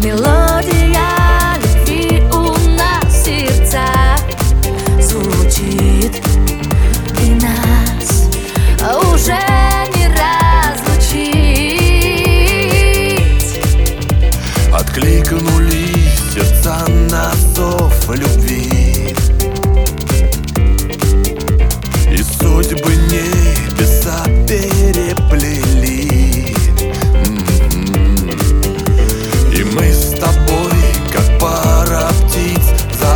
Мелодия любви у нас в сердцах звучит, и нас уже не разлучить. Откликнулись сердца на зов любви, и судьбы небеса переплели. И мы с тобой, как пара птиц, за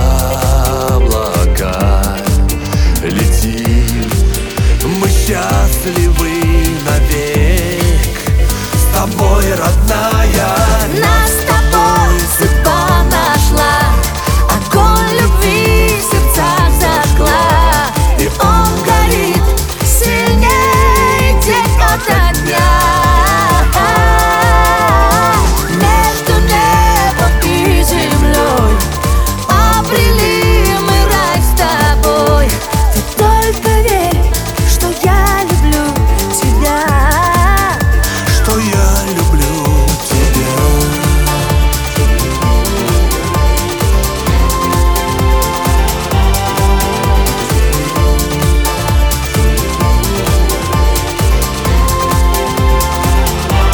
облака летим. Мы счастливы навек с тобой, родная. Нас с тобой судьба нашла, огонь любви в сердцах зажгла, и он горит сильнее день ото дня. Между небом и землей обрели мы рай с тобой. Ты только верь, что я люблю тебя, Что я люблю тебя.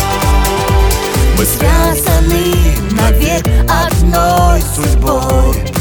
мы связаны навек одной судьбой.